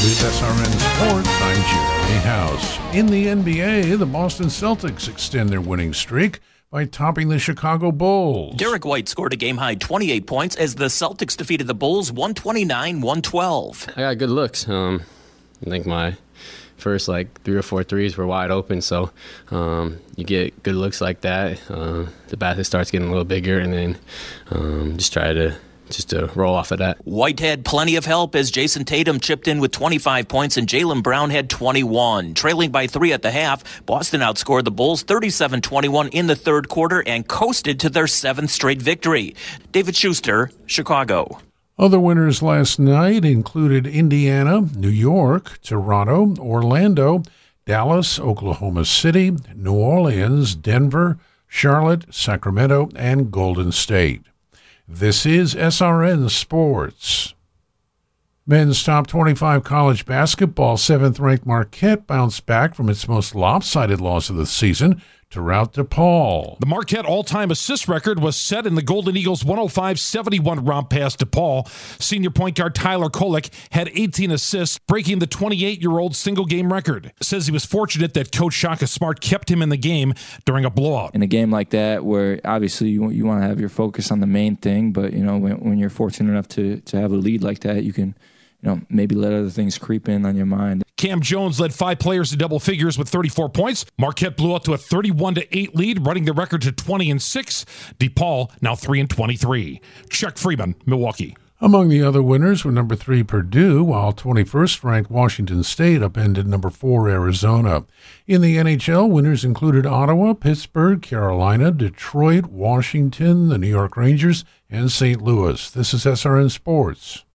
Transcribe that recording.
With SRN Sports, I'm Jeremy House. In the NBA, the Boston Celtics extend their winning streak by topping the Chicago Bulls. Derek White scored a game-high 28 points as the Celtics defeated the Bulls 129-112. I got good looks. I think my first 3 or 4 threes were wide open, so you get good looks like that. The basket starts getting a little bigger, and then just try to roll off of that. White had plenty of help as Jason Tatum chipped in with 25 points and Jaylen Brown had 21. Trailing by 3 at the half, Boston outscored the Bulls 37-21 in the third quarter and coasted to their 7th straight victory. David Schuster, Chicago. Other winners last night included Indiana, New York, Toronto, Orlando, Dallas, Oklahoma City, New Orleans, Denver, Charlotte, Sacramento, and Golden State. This is SRN Sports. Men's top 25 college basketball, 7th-ranked Marquette bounced back from its most lopsided loss of the season to rout DePaul. The Marquette all-time assist record was set in the Golden Eagles' 105-71 romp past DePaul. Senior point guard Tyler Kolek had 18 assists, breaking the 28-year-old single-game record. Says he was fortunate that Coach Shaka Smart kept him in the game during a blowout. In a game like that, where obviously you want to have your focus on the main thing, but when you're fortunate enough to have a lead like that, you can maybe let other things creep in on your mind. Cam Jones led 5 players to double figures with 34 points. Marquette blew out to a 31-8 lead, running the record to 20-6. DePaul now 3-23. Chuck Freeman, Milwaukee. Among the other winners were number 3 Purdue, while 21st-ranked Washington State upended number 4 Arizona. In the NHL, winners included Ottawa, Pittsburgh, Carolina, Detroit, Washington, the New York Rangers, and St. Louis. This is SRN Sports.